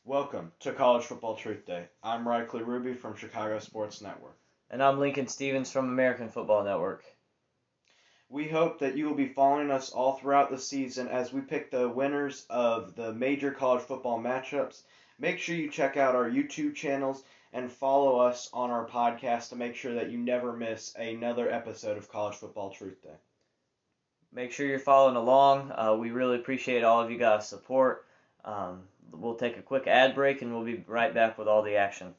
Welcome to College Football Truth Day. I'm Rykley Ruby from Chicago Sports Network. And I'm Lincoln Stevens from American Football Network. We hope that you will be following us all throughout the season as we pick the winners of the major college football matchups. Make sure you check out our YouTube channels and follow us on our podcast to make sure that you never miss another episode of College Football Truth Day. Make sure you're following along. We really appreciate all of you guys' support. We'll take a quick ad break and we'll be right back with all the action.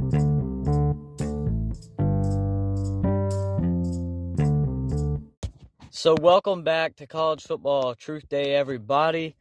So welcome back to College Football Truth Day, everybody.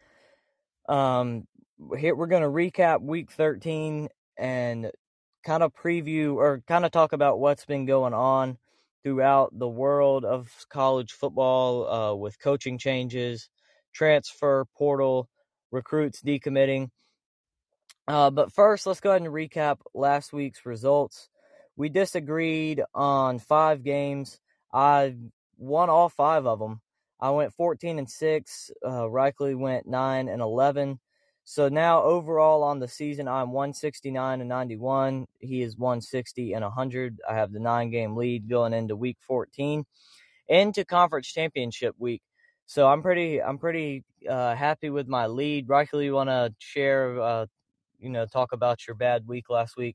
Here we're going to recap Week 13 and kind of preview or kind of talk about what's been going on throughout the world of college football with coaching changes, transfer portal, recruits decommitting. But first, let's go ahead and recap last week's results. We disagreed on 5 games. I won all 5 of them. I went 14-6. Rykley went 9-11. So now overall on the season, I'm 169-91. He is 160-100. I have the 9-game lead going into Week 14, into Conference Championship Week. So I'm pretty happy with my lead. Rykley, you want to share? Talk about your bad week last week.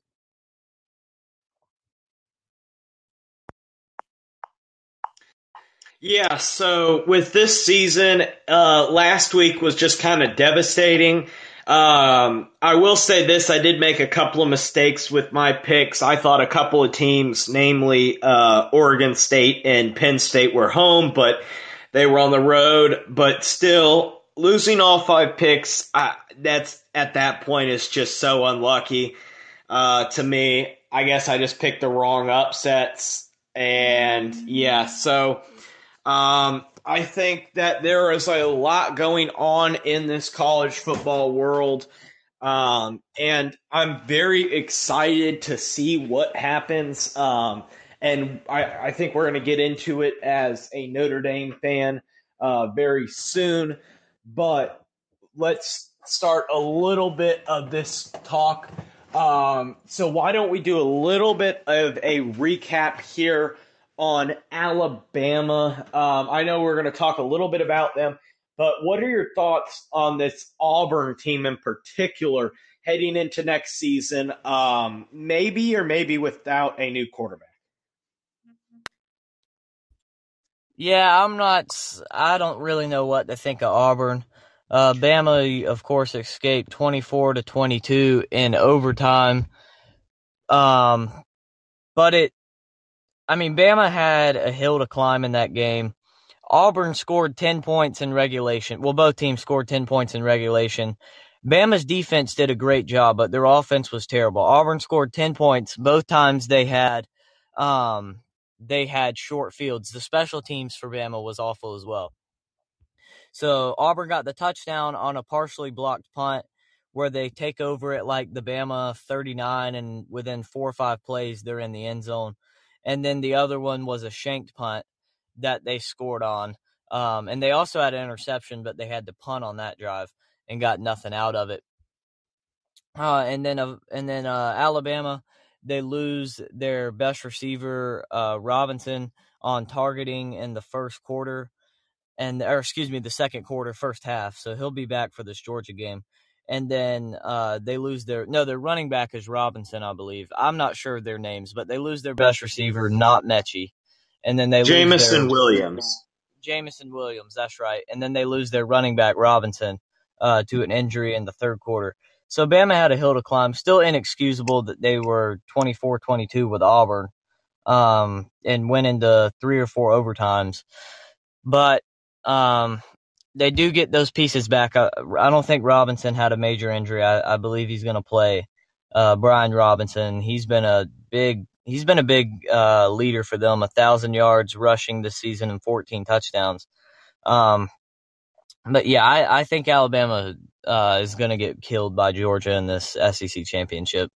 Yeah, so with this season, last week was just kind of devastating. I will say this, I did make a couple of mistakes with my picks. I thought a couple of teams, namely Oregon State and Penn State, were home, but they were on the road. But still, losing all 5 picks, that's at that point is just so unlucky to me. I guess I just picked the wrong upsets. And yeah, so I think that there is a lot going on in this college football world, and I'm very excited to see what happens. And I think we're going to get into it as a Notre Dame fan very soon. But let's start a little bit of this talk. So why don't we do a little bit of a recap here on Alabama. I know we're going to talk a little bit about them, but what are your thoughts on this Auburn team in particular heading into next season, maybe without a new quarterback? Yeah, I don't really know what to think of Auburn. Bama, of course, escaped 24-22 in overtime. But Bama had a hill to climb in that game. Auburn scored 10 points in regulation. Well, both teams scored 10 points in regulation. Bama's defense did a great job, but their offense was terrible. Auburn scored 10 points. Both times they had short fields. The special teams for Bama was awful as well. So Auburn got the touchdown on a partially blocked punt where they take over at like the Bama 39, and within 4 or 5 plays, they're in the end zone. And then the other one was a shanked punt that they scored on. And they also had an interception, but they had to punt on that drive and got nothing out of it. And then Alabama, they lose their best receiver, Robinson, on targeting in the first quarter, the second quarter, first half. So he'll be back for this Georgia game. And then they lose their running back is Robinson, I believe. I'm not sure of their names, but they lose their best receiver, not Mechie. And then they Jameson Williams. Jameson Williams, that's right. And then they lose their running back, Robinson, to an injury in the third quarter. So Bama had a hill to climb. Still inexcusable that they were 24-22 with Auburn and went into 3 or 4 overtimes. But they do get those pieces back. I don't think Robinson had a major injury. I believe he's going to play. Brian Robinson. He's been a big leader for them. 1,000 yards rushing this season and 14 touchdowns. But yeah, I think Alabama is going to get killed by Georgia in this SEC championship.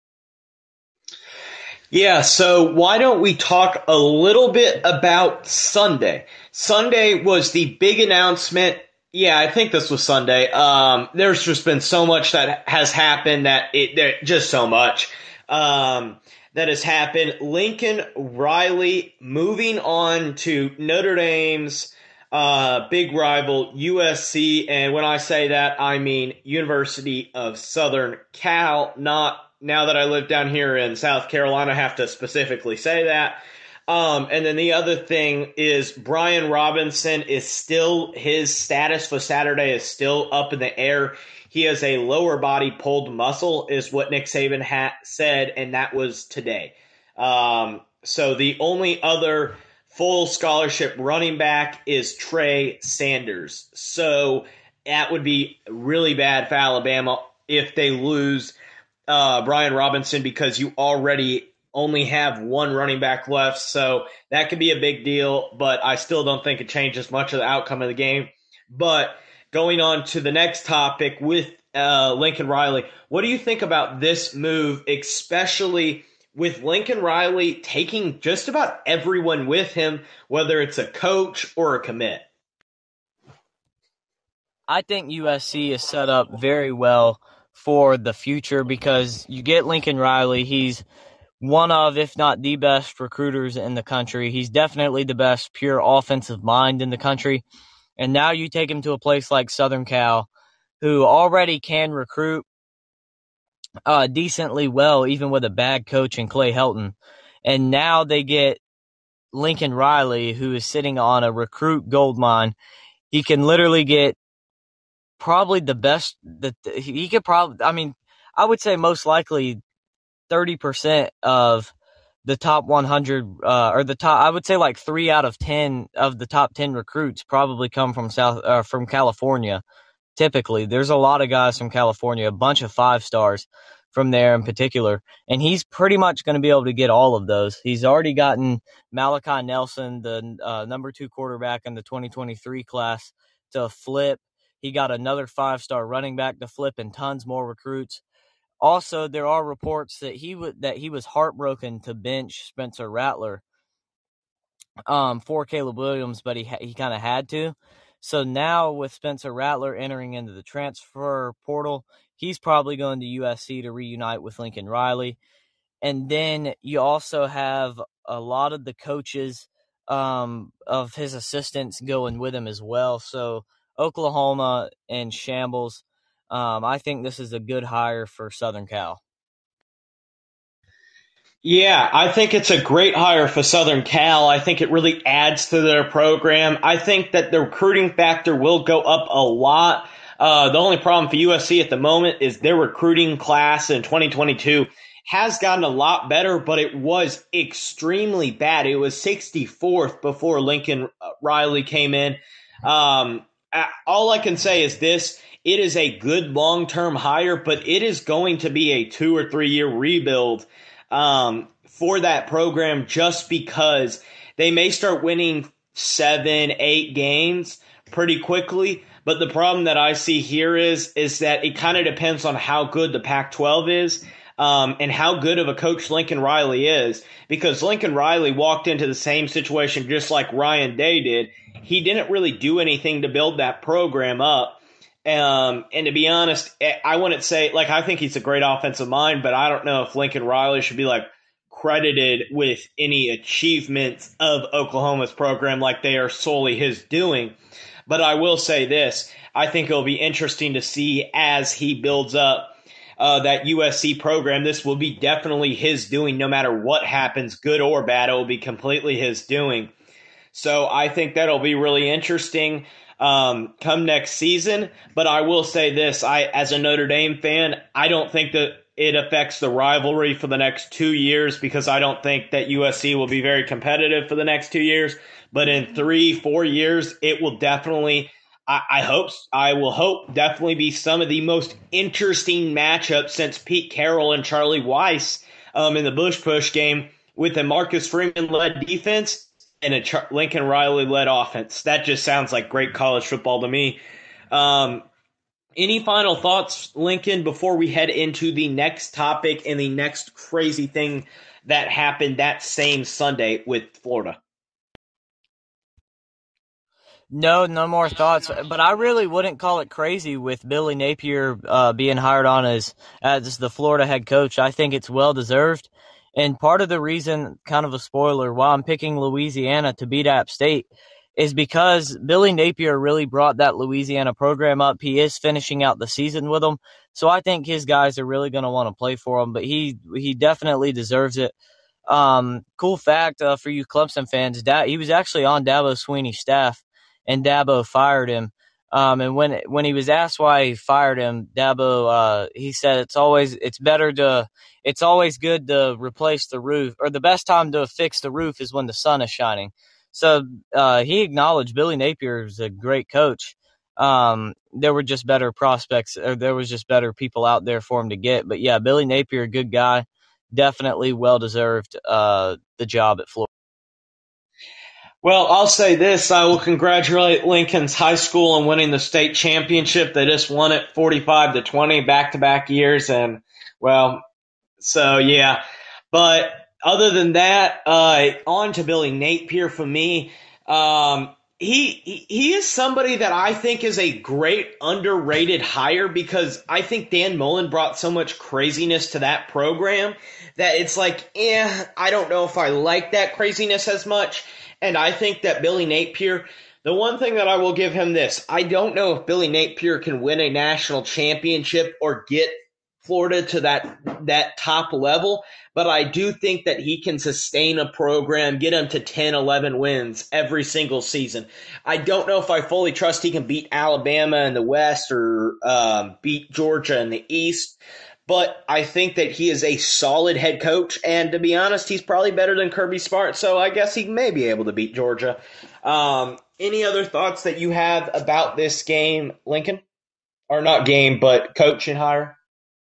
Yeah, so why don't we talk a little bit about Sunday? Sunday was the big announcement Yeah, I think this was Sunday. There's just been so much that has happened just so much that has happened. Lincoln Riley moving on to Notre Dame's big rival USC, and when I say that, I mean University of Southern Cal. Not now that I live down here in South Carolina, I have to specifically say that. And then the other thing is Brian Robinson is still, his status for Saturday is still up in the air. He has a lower body pulled muscle is what Nick Saban said, and that was today. So the only other full scholarship running back is Trey Sanders. So that would be really bad for Alabama if they lose Brian Robinson, because you already only have one running back left, so that could be a big deal, but I still don't think it changes much of the outcome of the game. But going on to the next topic with Lincoln Riley, what do you think about this move, especially with Lincoln Riley taking just about everyone with him, whether it's a coach or a commit? I think USC is set up very well for the future because you get Lincoln Riley. He's one of, if not the best recruiters in the country. He's definitely the best pure offensive mind in the country. And now you take him to a place like Southern Cal, who already can recruit decently well, even with a bad coach in Clay Helton. And now they get Lincoln Riley, who is sitting on a recruit gold mine. He can literally get probably the best that he could probably, I mean, I would say most likely 30% of the top 100 or the top, I would say like 3 out of 10 of the top 10 recruits probably come from from California. Typically, there's a lot of guys from California, a bunch of 5-stars from there in particular, and he's pretty much going to be able to get all of those. He's already gotten Malachi Nelson, the number 2 quarterback in the 2023 class, to flip. He got another 5-star running back to flip and tons more recruits. Also, there are reports that he was heartbroken to bench Spencer Rattler for Caleb Williams, but he kind of had to. So now with Spencer Rattler entering into the transfer portal, he's probably going to USC to reunite with Lincoln Riley. And then you also have a lot of the coaches of his assistants going with him as well. So Oklahoma and shambles. I think this is a good hire for Southern Cal. Yeah, I think it's a great hire for Southern Cal. I think it really adds to their program. I think that the recruiting factor will go up a lot. The only problem for USC at the moment is their recruiting class in 2022 has gotten a lot better, but it was extremely bad. It was 64th before Lincoln Riley came in. All I can say is this. It is a good long-term hire, but it is going to be a 2 or 3 year rebuild for that program, just because they may start winning 7, 8 games pretty quickly. But the problem that I see here is that it kind of depends on how good the Pac-12 is, and how good of a coach Lincoln Riley is, because Lincoln Riley walked into the same situation just like Ryan Day did. He didn't really do anything to build that program up. And to be honest, I wouldn't say, like, I think he's a great offensive mind, but I don't know if Lincoln Riley should be, like, credited with any achievements of Oklahoma's program like they are solely his doing. But I will say this. I think it'll be interesting to see as he builds up that USC program. This will be definitely his doing no matter what happens, good or bad. It will be completely his doing. So I think that'll be really interesting come next season. But I will say this, as a Notre Dame fan, I don't think that it affects the rivalry for the next 2 years, because I don't think that USC will be very competitive for the next 2 years. But in 3, 4 years, it will definitely, I will hope, definitely be some of the most interesting matchups since Pete Carroll and Charlie Weiss in the Bush Push game, with a Marcus Freeman-led defense and a Lincoln Riley-led offense. That just sounds like great college football to me. Any final thoughts, Lincoln, before we head into the next topic and the next crazy thing that happened that same Sunday with Florida? No more thoughts. But I really wouldn't call it crazy with Billy Napier being hired on as the Florida head coach. I think it's well deserved. And part of the reason, kind of a spoiler, why I'm picking Louisiana to beat App State is because Billy Napier really brought that Louisiana program up. He is finishing out the season with them. So I think his guys are really going to want to play for him. But he definitely deserves it. Cool fact for you Clemson fans, he was actually on Dabo Swinney's staff, and Dabo fired him. And when he was asked why he fired him, Dabo he said it's always good to replace the roof, or the best time to fix the roof is when the sun is shining. So he acknowledged Billy Napier is a great coach. There were just better prospects, or there was just better people out there for him to get. But yeah, Billy Napier, a good guy. Definitely well deserved the job at Florida. Well, I'll say this. I will congratulate Lincoln's High School on winning the state championship. They just won it 45-20 back-to-back years. And, well, so, yeah. But other than that, on to Billy Napier for me. He is somebody that I think is a great underrated hire, because I think Dan Mullen brought so much craziness to that program that it's like, I don't know if I like that craziness as much. And I think that Billy Napier, the one thing that I will give him this, I don't know if Billy Napier can win a national championship or get Florida to that top level, but I do think that he can sustain a program, get them to 10, 11 wins every single season. I don't know if I fully trust he can beat Alabama in the West or beat Georgia in the East, but I think that he is a solid head coach, and to be honest, he's probably better than Kirby Smart, so I guess he may be able to beat Georgia. Any other thoughts that you have about this game, Lincoln? Or not game, but coach and hire?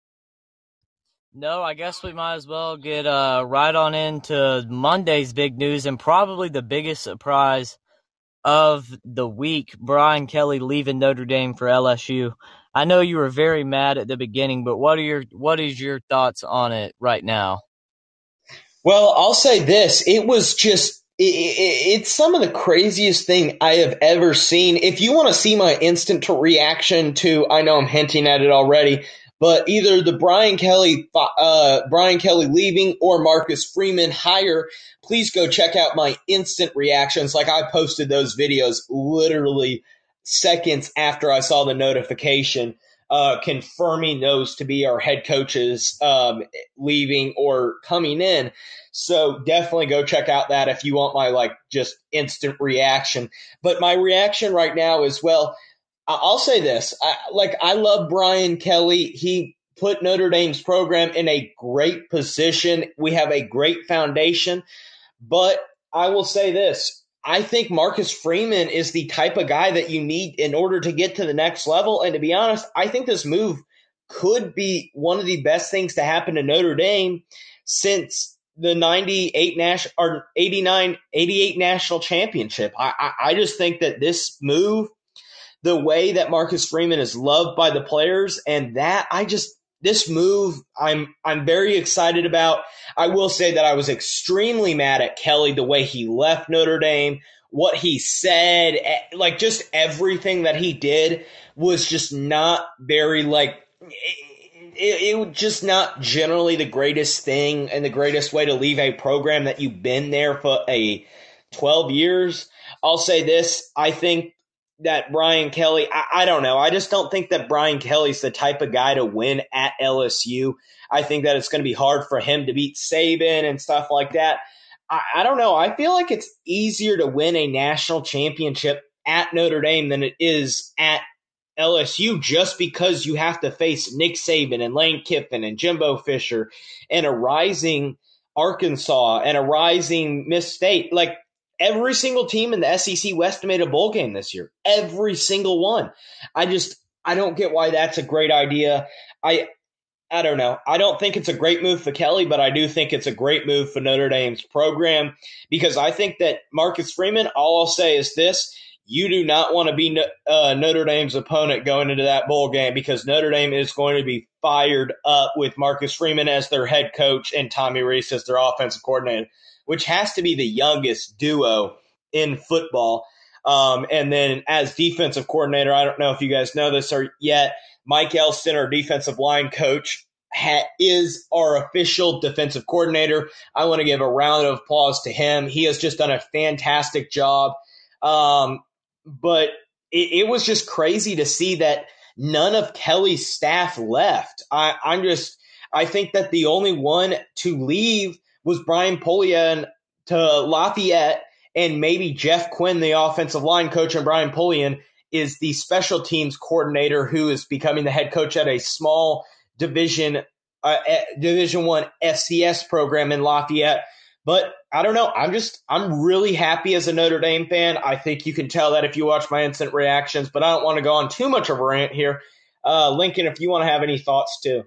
No, I guess we might as well get right on into Monday's big news, and probably the biggest surprise of the week, Brian Kelly leaving Notre Dame for LSU. I know you were very mad at the beginning, but what is your thoughts on it right now? Well, I'll say this. It was just it's some of the craziest thing I have ever seen. If you want to see my instant reaction to, I know I'm hinting at it already, but either the Brian Kelly leaving or Marcus Freeman hire, please go check out my instant reactions. Like, I posted those videos literally seconds after I saw the notification confirming those to be our head coaches leaving or coming in. So definitely go check out that if you want my just instant reaction. But my reaction right now is, well, I'll say this. I love Brian Kelly. He put Notre Dame's program in a great position. We have a great foundation. But I will say this. I think Marcus Freeman is the type of guy that you need in order to get to the next level. And to be honest, I think this move could be one of the best things to happen to Notre Dame since the 88 national championship. I just think that this move, the way that Marcus Freeman is loved by the players, and this move I'm very excited about. I will say that I was extremely mad at Kelly, the way he left Notre Dame, what he said, just everything that he did was just not very it was just not generally the greatest thing and the greatest way to leave a program that you've been there for 12 years. I'll say this. I think that Brian Kelly, I don't know. I just don't think that Brian Kelly's the type of guy to win at LSU. I think that it's going to be hard for him to beat Saban and stuff like that. I don't know. I feel like it's easier to win a national championship at Notre Dame than it is at LSU, just because you have to face Nick Saban and Lane Kiffin and Jimbo Fisher and a rising Arkansas and a rising Miss State. Every single team in the SEC West made a bowl game this year. Every single one. I don't get why that's a great idea. I don't know. I don't think it's a great move for Kelly, but I do think it's a great move for Notre Dame's program, because I think that Marcus Freeman, all I'll say is this: you do not want to be Notre Dame's opponent going into that bowl game, because Notre Dame is going to be fired up with Marcus Freeman as their head coach and Tommy Rees as their offensive coordinator, which has to be the youngest duo in football. And then as defensive coordinator, I don't know if you guys know this or yet, Mike Elston, our defensive line coach, is our official defensive coordinator. I want to give a round of applause to him. He has just done a fantastic job. But it was just crazy to see that none of Kelly's staff left. I think that the only one to leave was Brian Polian to Lafayette, and maybe Jeff Quinn, the offensive line coach, and Brian Polian is the special teams coordinator who is becoming the head coach at a small Division One FCS program in Lafayette. But I don't know. I'm really happy as a Notre Dame fan. I think you can tell that if you watch my instant reactions, but I don't want to go on too much of a rant here. Lincoln, if you want to have any thoughts too.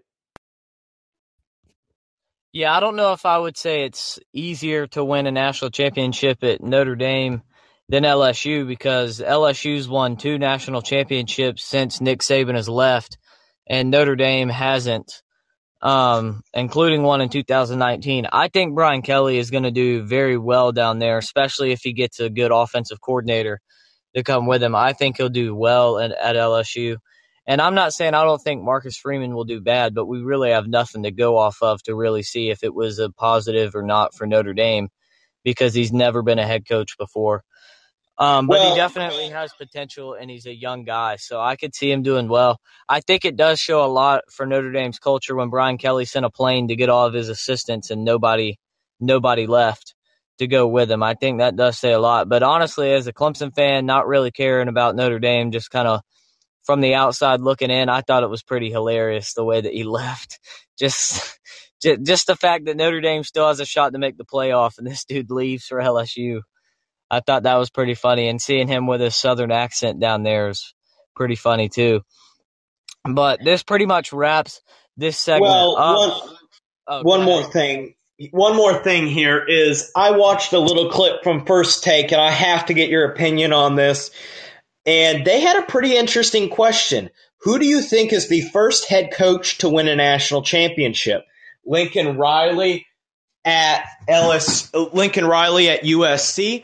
Yeah, I don't know if I would say it's easier to win a national championship at Notre Dame than LSU, because LSU's won 2 national championships since Nick Saban has left, and Notre Dame hasn't, including one in 2019. I think Brian Kelly is going to do very well down there, especially if he gets a good offensive coordinator to come with him. I think he'll do well at LSU. And I'm not saying I don't think Marcus Freeman will do bad, but we really have nothing to go off of to really see if it was a positive or not for Notre Dame, because he's never been a head coach before. But he definitely has potential, and he's a young guy, so I could see him doing well. I think it does show a lot for Notre Dame's culture when Brian Kelly sent a plane to get all of his assistants and nobody left to go with him. I think that does say a lot. But honestly, as a Clemson fan, not really caring about Notre Dame, just kind of from the outside looking in, I thought it was pretty hilarious the way that he left. Just the fact that Notre Dame still has a shot to make the playoff and this dude leaves for LSU. I thought that was pretty funny, and seeing him with his southern accent down there is pretty funny too. But this pretty much wraps this segment up. One more thing. One more thing here is I watched a little clip from First Take, and I have to get your opinion on this. And they had a pretty interesting question. Who do you think is the first head coach to win a national championship? Lincoln Riley at USC,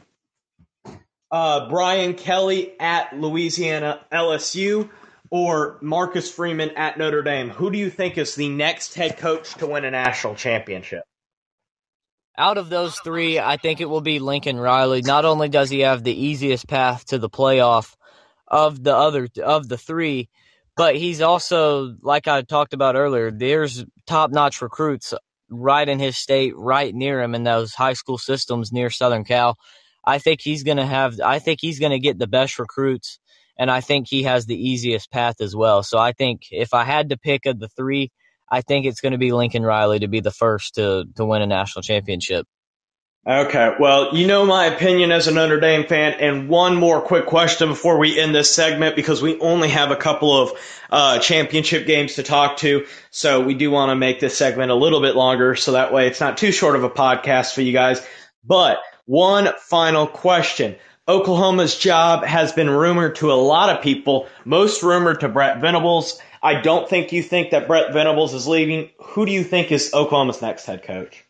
Brian Kelly at Louisiana LSU, or Marcus Freeman at Notre Dame? Who do you think is the next head coach to win a national championship? Out of those 3, I think it will be Lincoln Riley. Not only does he have the easiest path to the playoff of the 3, but he's also, like I talked about earlier, there's top-notch recruits right in his state, right near him in those high school systems near Southern Cal. I think he's going to get the best recruits, and I think he has the easiest path as well. So I think if I had to pick of the 3, I think it's going to be Lincoln Riley to be the first to win a national championship. Okay, well, you know my opinion as a Notre Dame fan, and one more quick question before we end this segment, because we only have a couple of championship games to talk to, so we do want to make this segment a little bit longer, so that way it's not too short of a podcast for you guys. But one final question. Oklahoma's job has been rumored to a lot of people, most rumored to Brett Venables. I don't think you think that Brett Venables is leaving. Who do you think is Oklahoma's next head coach?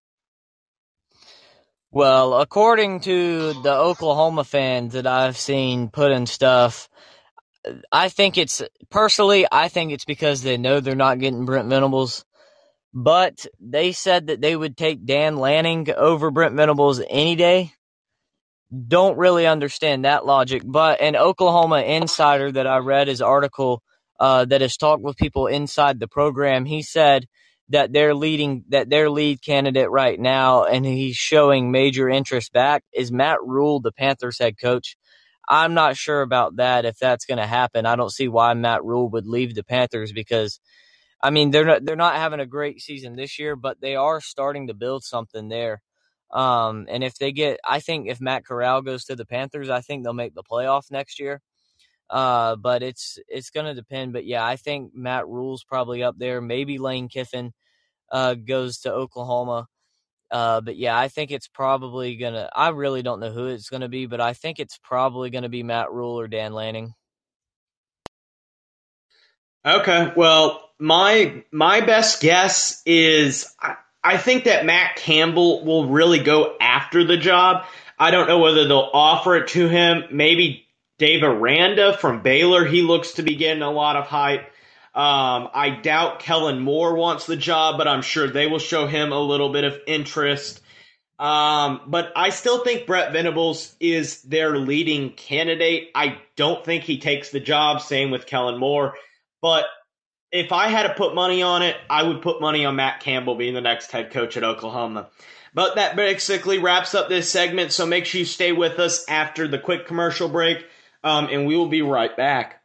Well, according to the Oklahoma fans that I've seen put in stuff, I think it's because they know they're not getting Brent Venables. But they said that they would take Dan Lanning over Brent Venables any day. Don't really understand that logic. But an Oklahoma insider that I read his article that has talked with people inside the program, he said that their lead candidate right now, and he's showing major interest back, is Matt Rule, the Panthers head coach. I'm not sure about that, if that's going to happen. I don't see why Matt Rule would leave the Panthers, because I mean they're not having a great season this year, but they are starting to build something there. And I think if Matt Corral goes to the Panthers, I think they'll make the playoff next year. But it's going to depend. But yeah, I think Matt Rule's probably up there. Maybe Lane Kiffin goes to Oklahoma. But yeah, I think it's probably I really don't know who it's going to be, but I think it's probably going to be Matt Rule or Dan Lanning. Okay, well, my best guess is I think that Matt Campbell will really go after the job. I don't know whether they'll offer it to him. Maybe Dave Aranda from Baylor. He looks to be getting a lot of hype. I doubt Kellen Moore wants the job, but I'm sure they will show him a little bit of interest. But I still think Brett Venables is their leading candidate. I don't think he takes the job. Same with Kellen Moore. But if I had to put money on it, I would put money on Matt Campbell being the next head coach at Oklahoma. But that basically wraps up this segment, so make sure you stay with us after the quick commercial break, and we will be right back.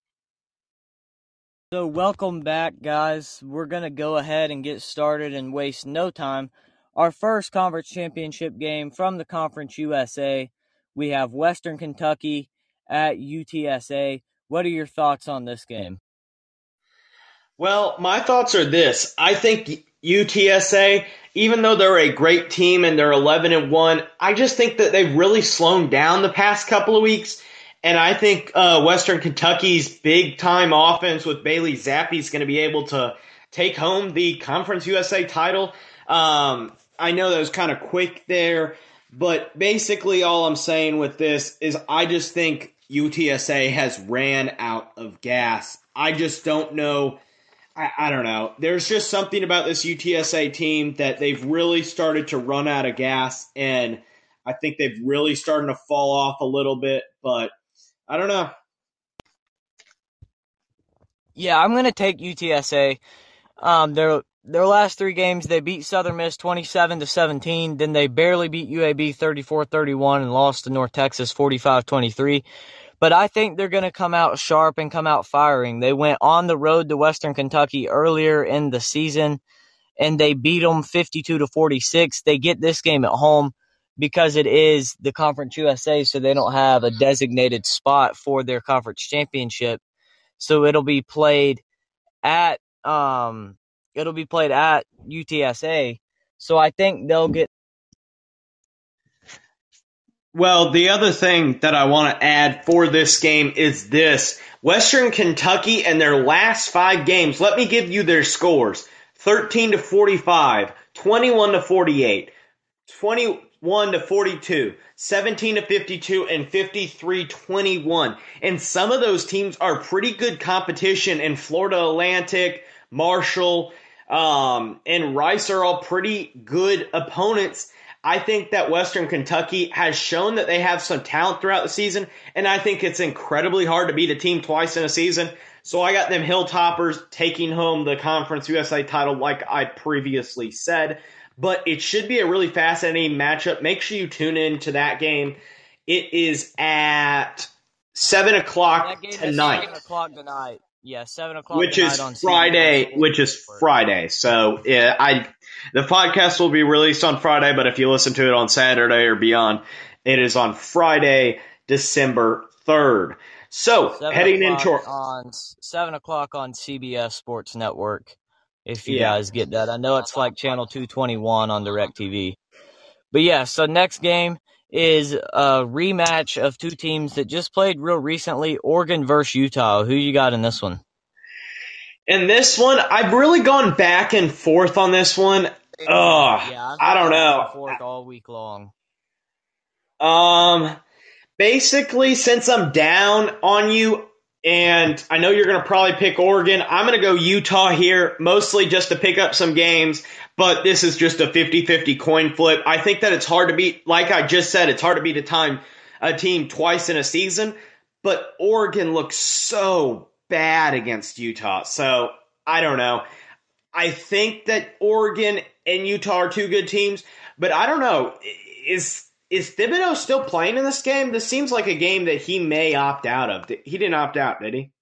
So welcome back, guys. We're going to go ahead and get started and waste no time. Our first conference championship game from the Conference USA. We have Western Kentucky at UTSA. What are your thoughts on this game? Well, my thoughts are this. I think UTSA, even though they're a great team and they're 11-1, I just think that they've really slowed down the past couple of weeks. And I think Western Kentucky's big-time offense with Bailey Zappi is going to be able to take home the Conference USA title. I know that was kind of quick there, but basically all I'm saying with this is I just think UTSA has ran out of gas. I just don't know. I don't know. There's just something about this UTSA team that they've really started to run out of gas, and I think they've really started to fall off a little bit, but I don't know. Yeah, I'm going to take UTSA. Their last three games, they beat Southern Miss 27-17. Then they barely beat UAB 34-31 and lost to North Texas 45-23. But I think they're going to come out sharp and come out firing. They went on the road to Western Kentucky earlier in the season, and they beat them 52-46. They get this game at home because it is the Conference USA, so they don't have a designated spot for their conference championship. So it'll be played at UTSA. So I think they'll get. Well, the other thing that I want to add for this game is this. Western Kentucky and their last 5 games, let me give you their scores. 13-45, 21-48, 21-42, 17-52, and 53-21. And some of those teams are pretty good competition, and Florida Atlantic, Marshall, and Rice are all pretty good opponents. I think that Western Kentucky has shown that they have some talent throughout the season, and I think it's incredibly hard to beat a team twice in a season. So I got them Hilltoppers taking home the Conference USA title like I previously said. But it should be a really fascinating matchup. Make sure you tune in to that game. It is at 7 o'clock tonight. 7 o'clock tonight. Yeah, 7 o'clock which tonight is on Friday. CBS. Which is Friday. So the podcast will be released on Friday, but if you listen to it on Saturday or beyond, it is on Friday, December 3rd. So heading into 7 o'clock on CBS Sports Network. If you guys get that, I know it's like channel 221 on DirecTV. But yeah, so next game is a rematch of two teams that just played real recently, Oregon versus Utah. Who you got in this one? In this one, I've really gone back and forth on this one. I don't know. Back and forth all week long. Basically, since I'm down on you, and I know you're going to probably pick Oregon, I'm going to go Utah here, mostly just to pick up some games, but this is just a 50-50 coin flip. I think that it's hard to beat, like I just said, it's hard to beat a team twice in a season, but Oregon looks so bad against Utah, so I don't know. I think that Oregon and Utah are two good teams, but I don't know. Is Thibodeau still playing in this game? This seems like a game that he may opt out of. He didn't opt out, did he?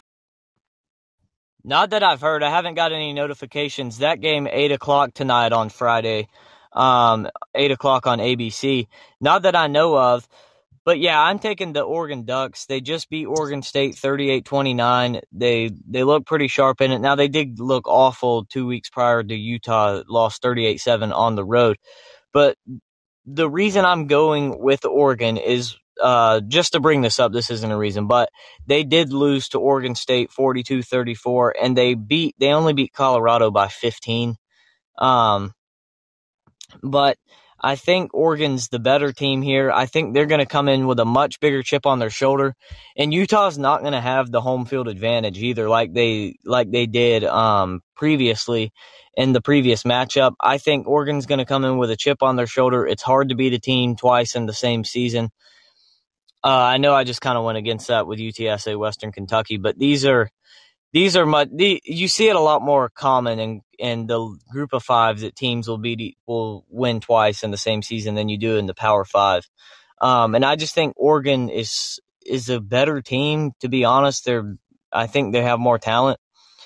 Not that I've heard. I haven't got any notifications. That game, 8 o'clock tonight on Friday, 8 o'clock on ABC. Not that I know of. But yeah, I'm taking the Oregon Ducks. They just beat Oregon State 38-29. They look pretty sharp in it. Now, they did look awful 2 weeks prior to Utah, lost 38-7 on the road. But the reason I'm going with Oregon is just to bring this up. This isn't a reason, but they did lose to Oregon State 42-34, and they only beat Colorado by 15. But I think Oregon's the better team here. I think they're going to come in with a much bigger chip on their shoulder, and Utah's not going to have the home field advantage either, like they did previously in the previous matchup. I think Oregon's going to come in with a chip on their shoulder. It's hard to beat a team twice in the same season. I know I just kind of went against that with UTSA Western Kentucky, but these are you see it a lot more common in the group of five that teams will win twice in the same season than you do in the Power Five. And I just think Oregon is a better team, to be honest. I think they have more talent.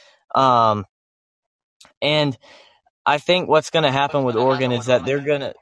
And I think what's going to happen with Oregon is that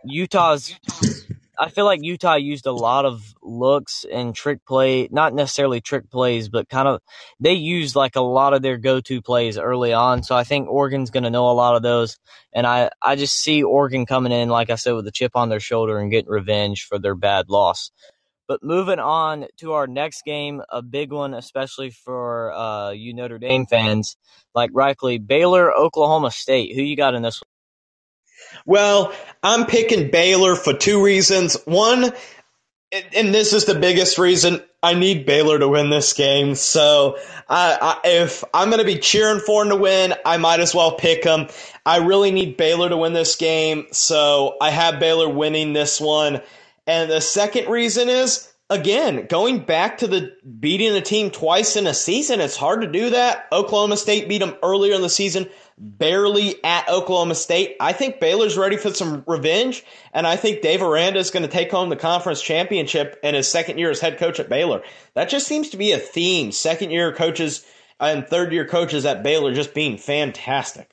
I feel like Utah used a lot of looks and trick play, not necessarily trick plays, but they used like a lot of their go-to plays early on. So I think Oregon's going to know a lot of those. And I just see Oregon coming in, like I said, with a chip on their shoulder and getting revenge for their bad loss. But moving on to our next game, a big one, especially for you Notre Dame fans, like rightly, Baylor, Oklahoma State. Who you got in this one? Well, I'm picking Baylor for two reasons. One, and this is the biggest reason, I need Baylor to win this game. So if I'm going to be cheering for them to win, I might as well pick them. I really need Baylor to win this game, so I have Baylor winning this one. And the second reason is, again, going back to the beating a team twice in a season, it's hard to do that. Oklahoma State beat them earlier in the season, barely at Oklahoma State. I think Baylor's ready for some revenge, and I think Dave Aranda is going to take home the conference championship in his second year as head coach at Baylor. That just seems to be a theme. Second-year coaches and third-year coaches at Baylor just being fantastic.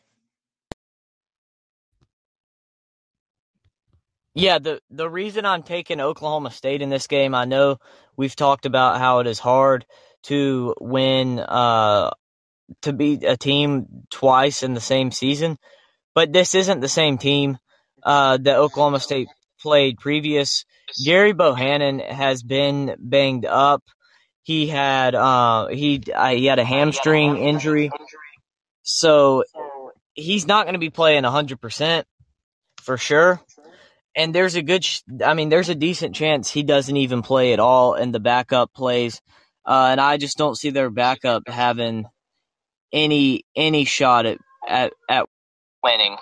Yeah, the reason I'm taking Oklahoma State in this game, I know we've talked about how it is hard to win, to beat a team twice in the same season, but this isn't the same team that Oklahoma State played previous. Gary Bohannon has been banged up. He had he had a hamstring injury, so he's not going to be playing 100% for sure. And there's a there's a decent chance he doesn't even play at all, and the backup plays. And I just don't see their backup having any shot at winning.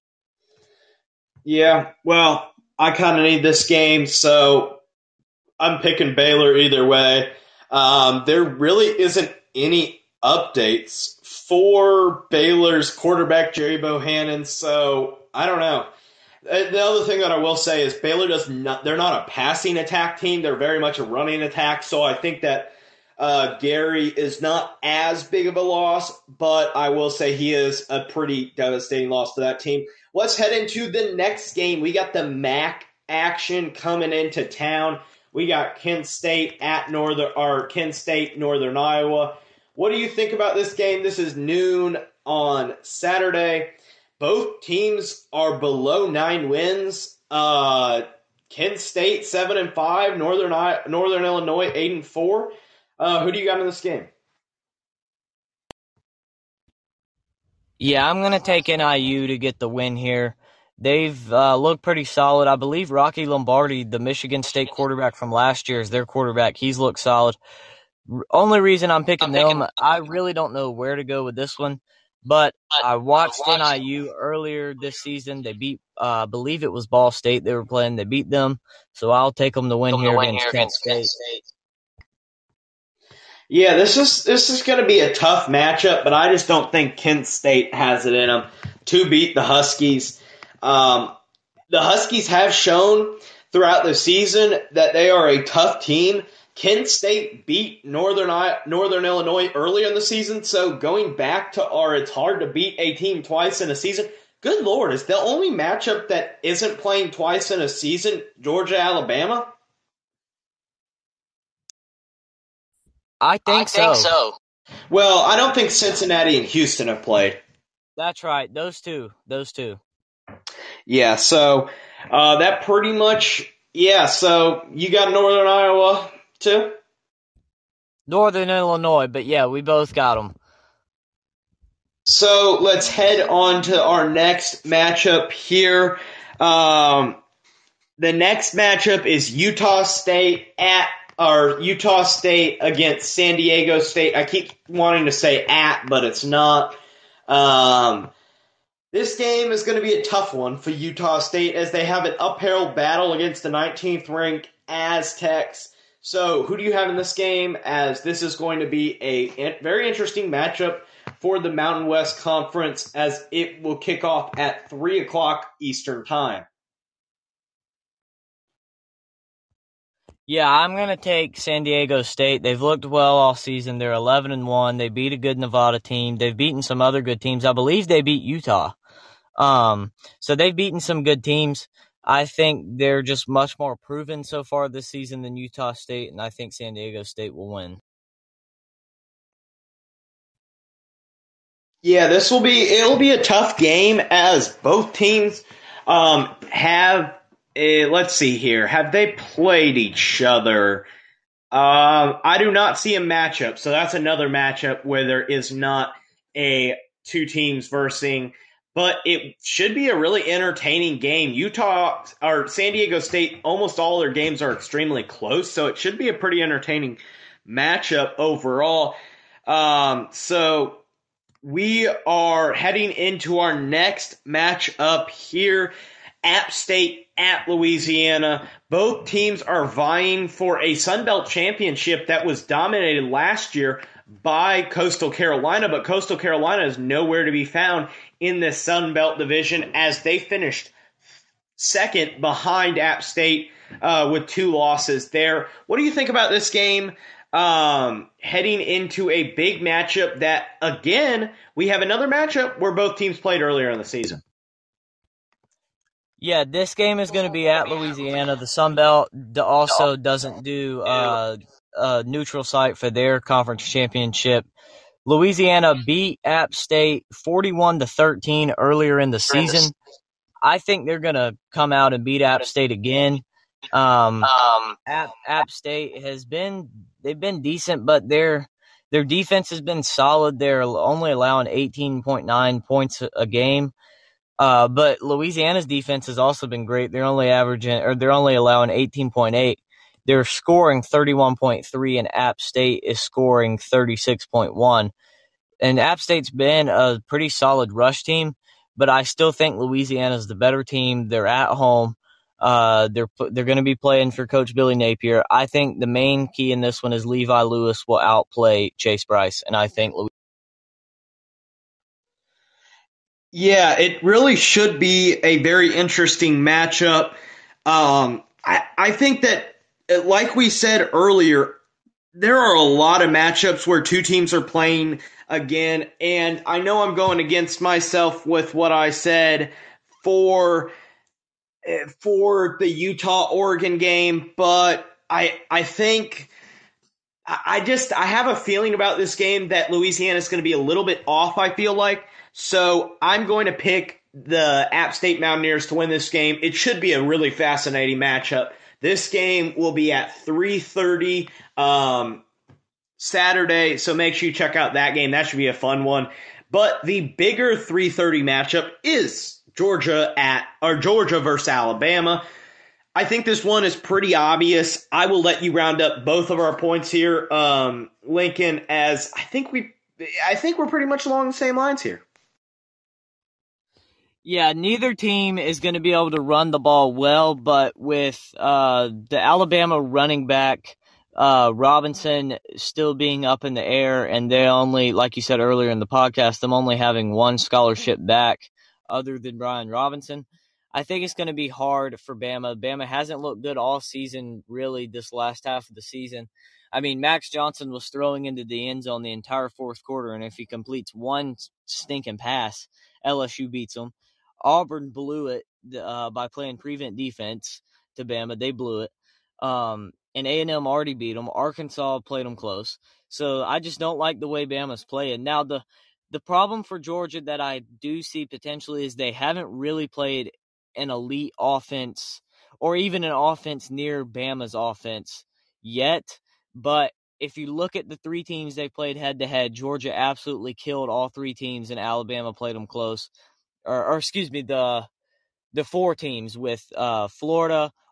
Yeah, well, I kind of need this game, so I'm picking Baylor either way. There really isn't any updates for Baylor's quarterback, Jerry Bohannon, so I don't know. The other thing that I will say is Baylor they're not a passing attack team. They're very much a running attack. So I think that Gary is not as big of a loss, but I will say he is a pretty devastating loss to that team. Let's head into the next game. We got the MAC action coming into town. We got Kent State, Northern Iowa. What do you think about this game? This is noon on Saturday. Both teams are below 9 wins. Kent State 7-5, Northern Illinois 8-4. Who do you got in this game? Yeah, I'm gonna take NIU to get the win here. They've looked pretty solid. I believe Rocky Lombardi, the Michigan State quarterback from last year, is their quarterback. He's looked solid. Only reason I'm picking them, I really don't know where to go with this one. But I watched NIU earlier this season. They beat, I believe it was Ball State they were playing. They beat them. So I'll take them to win here against Kent State. Yeah, this is going to be a tough matchup, but I just don't think Kent State has it in them to beat the Huskies. The Huskies have shown throughout the season that they are a tough team. Kent State beat Northern Illinois earlier in the season, so going back to it's hard to beat a team twice in a season. Good Lord, is the only matchup that isn't playing twice in a season Georgia-Alabama? I think so. Well, I don't think Cincinnati and Houston have played. That's right. Those two. Yeah, so that pretty much, yeah, so you got Northern Iowa too? Northern Illinois, but yeah, we both got them. So let's head on to our next matchup here. The next matchup is Utah State against San Diego State. I keep wanting to say at, but it's not. This game is going to be a tough one for Utah State as they have an uphill battle against the 19th ranked Aztecs. So who do you have in this game, as this is going to be a very interesting matchup for the Mountain West Conference, as it will kick off at 3 o'clock Eastern Time? Yeah, I'm going to take San Diego State. They've looked well all season. They're 11-1. They beat a good Nevada team. They've beaten some other good teams. I believe they beat Utah. So they've beaten some good teams. I think they're just much more proven so far this season than Utah State, and I think San Diego State will win. Yeah, it'll be a tough game, as both teams have let's see here. Have they played each other? I do not see a matchup, so that's another matchup where there is not a two teams versing, but it should be a really entertaining game. Utah or San Diego State, almost all their games are extremely close, so it should be a pretty entertaining matchup overall. So we are heading into our next matchup here. App State at Louisiana. Both teams are vying for a Sun Belt championship that was dominated last year by Coastal Carolina, but Coastal Carolina is nowhere to be found in the Sun Belt division, as they finished second behind App State with 2 losses there. What do you think about this game? Heading into a big matchup that, again, we have another matchup where both teams played earlier in the season. Yeah, this game is going to be at Louisiana. The Sun Belt also doesn't do a neutral site for their conference championship. Louisiana beat App State 41-13 earlier in the season. I think they're going to come out and beat App State again. App State they've been decent, but their defense has been solid. They're only allowing 18.9 points a game. But Louisiana's defense has also been great. They're only allowing 18.8. They're scoring 31.3, and App State is scoring 36.1. And App State's been a pretty solid rush team, but I still think Louisiana's the better team. They're at home. They're going to be playing for Coach Billy Napier. I think the main key in this one is Levi Lewis will outplay Chase Bryce, and I think Yeah, it really should be a very interesting matchup. I think that, like we said earlier, there are a lot of matchups where two teams are playing again, and I know I'm going against myself with what I said for the Utah-Oregon game, but I think I have a feeling about this game that Louisiana is going to be a little bit off, I feel like. So I'm going to pick the App State Mountaineers to win this game. It should be a really fascinating matchup. This game will be at 3:30 Saturday, so make sure you check out that game. That should be a fun one. But the bigger 3:30 matchup is Georgia versus Alabama. I think this one is pretty obvious. I will let you round up both of our points here, Lincoln, as I think we're pretty much along the same lines here. Yeah, neither team is going to be able to run the ball well, but with the Alabama running back Robinson still being up in the air, and they only, like you said earlier in the podcast, them only having one scholarship back other than Brian Robinson, I think it's going to be hard for Bama. Bama hasn't looked good all season, really, this last half of the season. I mean, Max Johnson was throwing into the end zone the entire fourth quarter, and if he completes one stinking pass, LSU beats them. Auburn blew it by playing prevent defense to Bama. They blew it. And A&M already beat them. Arkansas played them close. So I just don't like the way Bama's playing. Now, the problem for Georgia that I do see potentially is they haven't really played an elite offense or even an offense near Bama's offense yet. But if you look at the 3 teams they played head-to-head, Georgia absolutely killed all 3 teams, and Alabama played them close. Or excuse me, the 4 teams with Florida,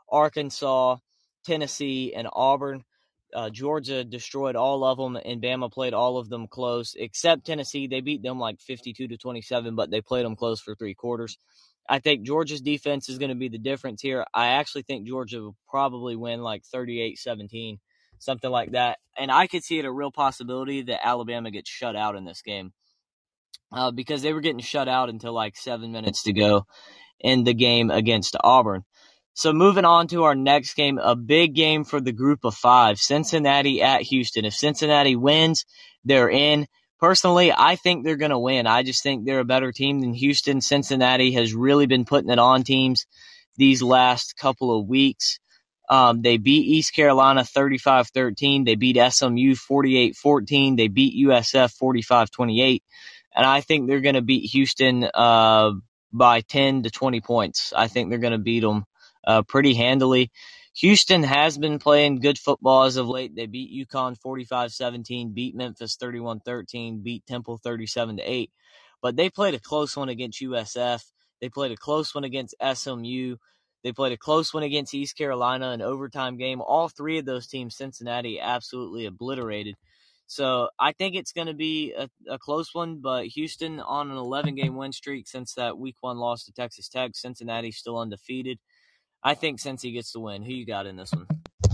Arkansas, Tennessee, and Auburn. Georgia destroyed all of them, and Bama played all of them close, except Tennessee. They beat them like 52-27, but they played them close for 3 quarters. I think Georgia's defense is going to be the difference here. I actually think Georgia will probably win like 38-17, something like that. And I could see it a real possibility that Alabama gets shut out in this game because they were getting shut out until like 7 minutes to go in the game against Auburn. So moving on to our next game, a big game for the group of 5, Cincinnati at Houston. If Cincinnati wins, they're in. Personally, I think they're going to win. I just think they're a better team than Houston. Cincinnati has really been putting it on teams these last couple of weeks. They beat East Carolina 35-13. They beat SMU 48-14. They beat USF 45-28. And I think they're going to beat Houston by 10 to 20 points. I think they're going to beat them pretty handily. Houston has been playing good football as of late. They beat UConn 45-17, beat Memphis 31-13, beat Temple 37-8. But they played a close one against USF. They played a close one against SMU. They played a close one against East Carolina, an overtime game. All 3 of those teams, Cincinnati absolutely obliterated. So I think it's going to be a close one, but Houston on an 11-game win streak since that Week 1 loss to Texas Tech. Cincinnati still undefeated. I think Cincy gets the win. Who you got in this one?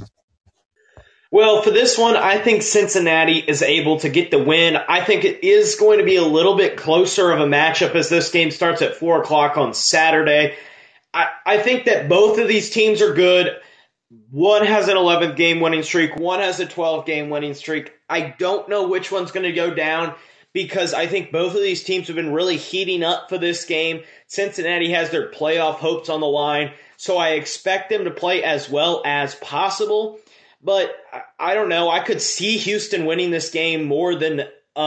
Well, for this one, I think Cincinnati is able to get the win. I think it is going to be a little bit closer of a matchup as this game starts at 4 o'clock on Saturday. I think that both of these teams are good. One has an 11th-game winning streak. One has a 12-game winning streak. I don't know which one's going to go down because I think both of these teams have been really heating up for this game. Cincinnati has their playoff hopes on the line, so I expect them to play as well as possible. But I don't know. I could see Houston winning this game more than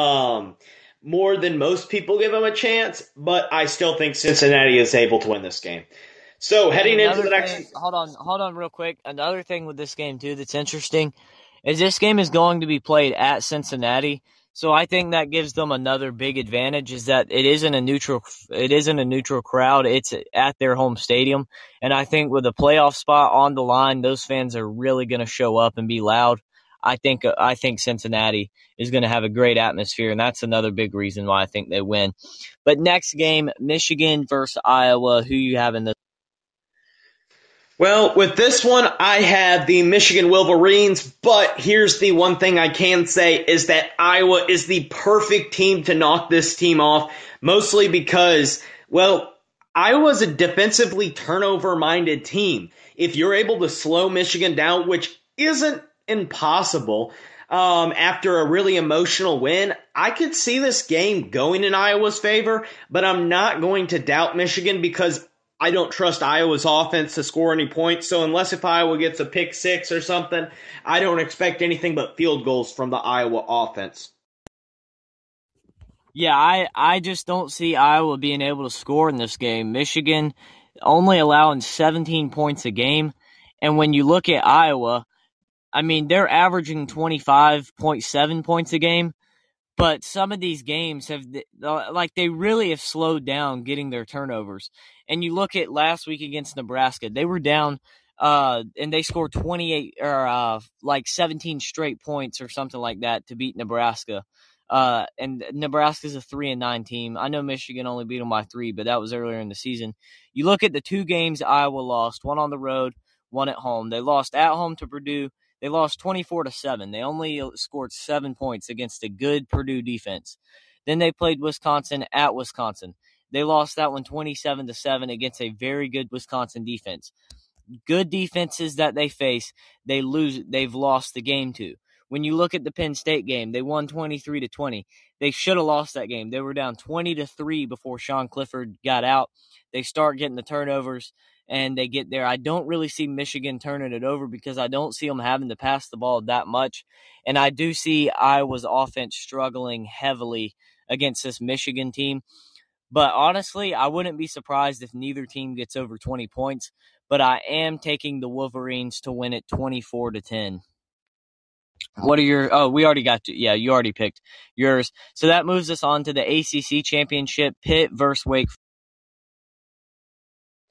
most people give them a chance, but I still think Cincinnati is able to win this game. So heading into the next... Hold on real quick. Another thing with this game, too, that's interesting is this game is going to be played at Cincinnati. So I think that gives them another big advantage is that it isn't a neutral crowd. It's at their home stadium. And I think with a playoff spot on the line, those fans are really going to show up and be loud. I think Cincinnati is going to have a great atmosphere, and that's another big reason why I think they win. But next game, Michigan versus Iowa. Who you have in this? Well, with this one, I have the Michigan Wolverines, but here's the one thing I can say is that Iowa is the perfect team to knock this team off, mostly because, well, Iowa's a defensively turnover-minded team. If you're able to slow Michigan down, which isn't impossible, after a really emotional win, I could see this game going in Iowa's favor, but I'm not going to doubt Michigan because I don't trust Iowa's offense to score any points, so unless if Iowa gets a pick 6 or something, I don't expect anything but field goals from the Iowa offense. Yeah, I just don't see Iowa being able to score in this game. Michigan only allowing 17 points a game, and when you look at Iowa, I mean, they're averaging 25.7 points a game, but some of these games they really have slowed down getting their turnovers. And you look at last week against Nebraska, they were down, and they scored 28 or 17 straight points or something like that to beat Nebraska. And Nebraska's a 3-9 team. I know Michigan only beat them by 3, but that was earlier in the season. You look at the 2 games Iowa lost, one on the road, one at home. They lost at home to Purdue. They lost 24-7. They only scored 7 points against a good Purdue defense. Then they played Wisconsin at Wisconsin. They lost that one 27-7 against a very good Wisconsin defense. Good defenses that they face, they've lost the game to. When you look at the Penn State game, they won 23-20. They should have lost that game. They were down 20-3 before Sean Clifford got out. They start getting the turnovers, and they get there. I don't really see Michigan turning it over because I don't see them having to pass the ball that much. And I do see Iowa's offense struggling heavily against this Michigan team. But honestly, I wouldn't be surprised if neither team gets over 20 points. But I am taking the Wolverines to win it 24-10. What are your? Oh, we already got to. Yeah, you already picked yours. So that moves us on to the ACC championship, Pitt versus Wake.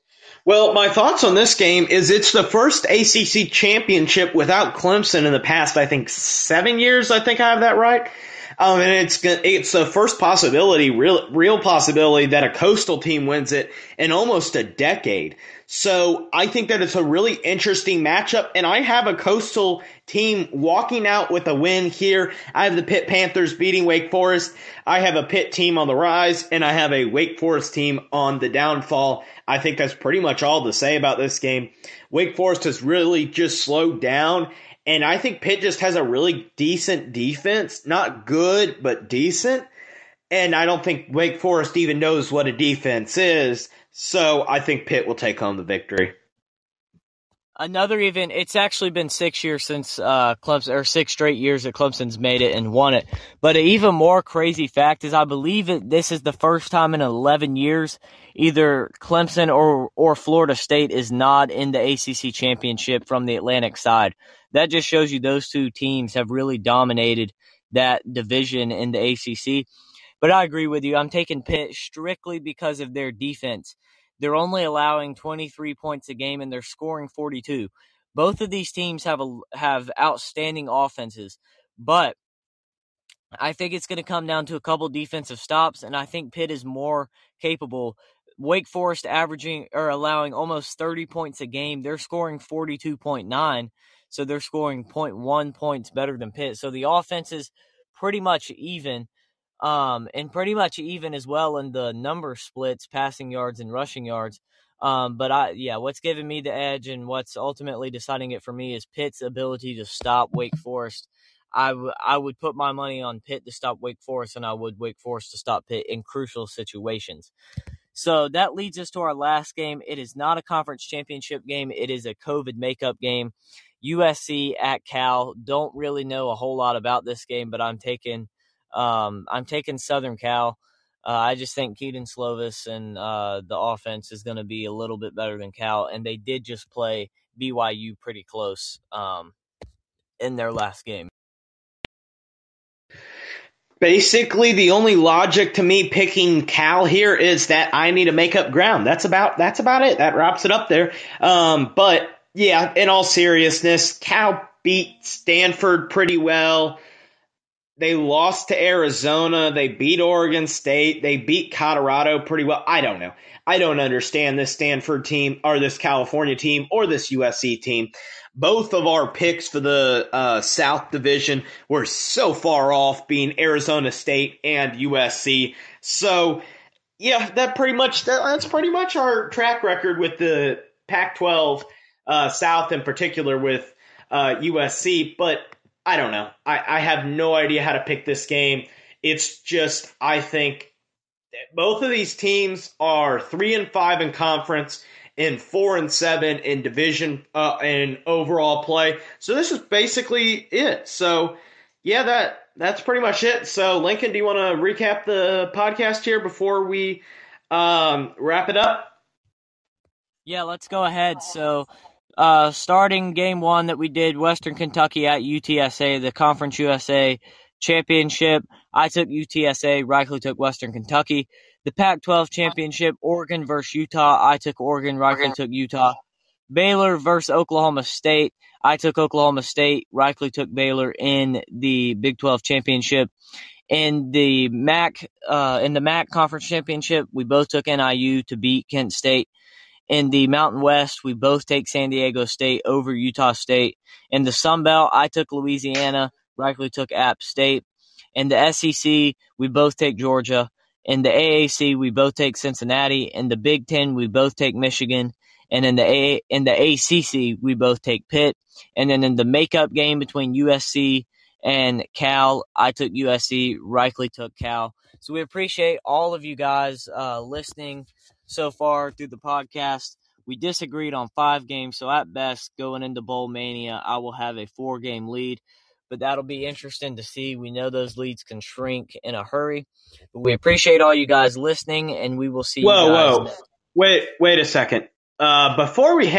Well, my thoughts on this game is it's the first ACC championship without Clemson in the past, I think, 7 years. I think I have that right. And it's the first possibility, real possibility that a coastal team wins it in almost a decade. So I think that it's a really interesting matchup, and I have a coastal team walking out with a win here. I have the Pitt Panthers beating Wake Forest. I have a Pitt team on the rise, and I have a Wake Forest team on the downfall. I think that's pretty much all to say about this game. Wake Forest has really just slowed down, and I think Pitt just has a really decent defense. Not good, but decent. And I don't think Wake Forest even knows what a defense is. So I think Pitt will take home the victory. Another event, it's actually been 6 years since Clemson, or 6 straight years that Clemson's made it and won it. But an even more crazy fact is I believe this is the first time in 11 years either Clemson or Florida State is not in the ACC championship from the Atlantic side. That just shows you those two teams have really dominated that division in the ACC. But I agree with you. I'm taking Pitt strictly because of their defense. They're only allowing 23 points a game, and they're scoring 42. Both of these teams have outstanding offenses, but I think it's going to come down to a couple defensive stops, and I think Pitt is more capable. Wake Forest averaging or allowing almost 30 points a game. They're scoring 42.9, so they're scoring 0.1 points better than Pitt. So the offense is pretty much even. And pretty much even as well in the number splits, passing yards and rushing yards. But what's giving me the edge and what's ultimately deciding it for me is Pitt's ability to stop Wake Forest. I would put my money on Pitt to stop Wake Forest, and I would Wake Forest to stop Pitt in crucial situations. So that leads us to our last game. It is not a conference championship game. It is a COVID makeup game. USC at Cal. Don't really know a whole lot about this game, but I'm taking Southern Cal. I just think Keaton Slovis and the offense is going to be a little bit better than Cal, and they did just play BYU pretty close in their last game. Basically, the only logic to me picking Cal here is that I need to make up ground. That's about it. That wraps it up there. But yeah, in all seriousness, Cal beat Stanford pretty well. They lost to Arizona. They beat Oregon State. They beat Colorado pretty well. I don't know. I don't understand this Stanford team or this California team or this USC team. Both of our picks for the South Division were so far off, being Arizona State and USC. So, yeah, that's pretty much our track record with the Pac-12 South, in particular with USC. But I don't know. I have no idea how to pick this game. It's just, I think both of these teams are 3-5 in conference and 4-7 in division and overall play. So this is basically it. So yeah, that's pretty much it. So Lincoln, do you want to recap the podcast here before we wrap it up? Yeah, let's go ahead. So starting game one that we did, Western Kentucky at UTSA, the Conference USA Championship. I took UTSA, Reichley took Western Kentucky. The Pac-12 Championship, Oregon versus Utah. I took Oregon, Reichley took Utah. Baylor versus Oklahoma State. I took Oklahoma State, Reichley took Baylor in the Big 12 Championship. In the MAC Conference Championship, we both took NIU to beat Kent State. In the Mountain West, we both take San Diego State over Utah State. In the Sun Belt, I took Louisiana, Reichley took App State. In the SEC, we both take Georgia. In the AAC, we both take Cincinnati. In the Big Ten, we both take Michigan. And in the ACC, we both take Pitt. And then in the makeup game between USC and Cal, I took USC, Reichley took Cal. So we appreciate all of you guys listening so far through the podcast. We disagreed on 5 games, so at best, going into Bowl Mania, I will have a 4-game lead. But that'll be interesting to see. We know those leads can shrink in a hurry. But we appreciate all you guys listening, and we will see you guys next. Wait a second. Before we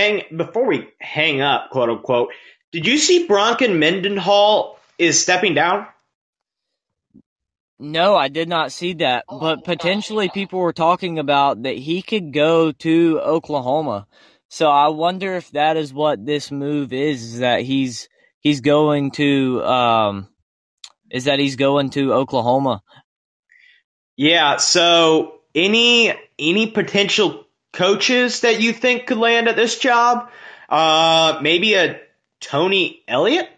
hang up, quote unquote, did you see Bronken Mendenhall is stepping down? No, I did not see that, but potentially people were talking about that he could go to Oklahoma. So I wonder if that is what this move is that he's going to he's going to Oklahoma. Yeah, so any potential coaches that you think could land at this job? Maybe a Tony Elliott?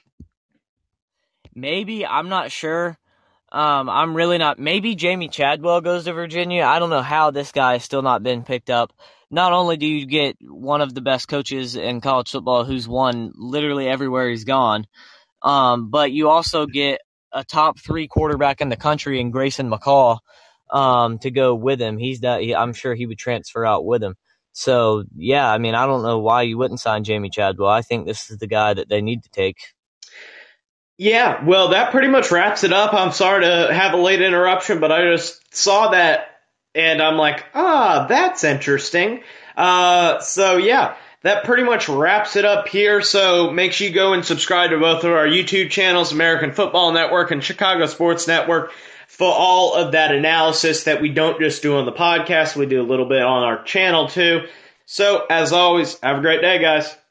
Maybe, I'm not sure. I'm really not. Maybe Jamie Chadwell goes to Virginia. I don't know how this guy has still not been picked up. Not only do you get one of the best coaches in college football who's won literally everywhere he's gone, but you also get a top 3 quarterback in the country in Grayson McCall to go with him. I'm sure he would transfer out with him. So, yeah, I mean, I don't know why you wouldn't sign Jamie Chadwell. I think this is the guy that they need to take. Yeah, well, that pretty much wraps it up. I'm sorry to have a late interruption, but I just saw that and I'm like, that's interesting. So yeah, that pretty much wraps it up here. So make sure you go and subscribe to both of our YouTube channels, American Football Network and Chicago Sports Network, for all of that analysis that we don't just do on the podcast. We do a little bit on our channel too. So as always, have a great day, guys.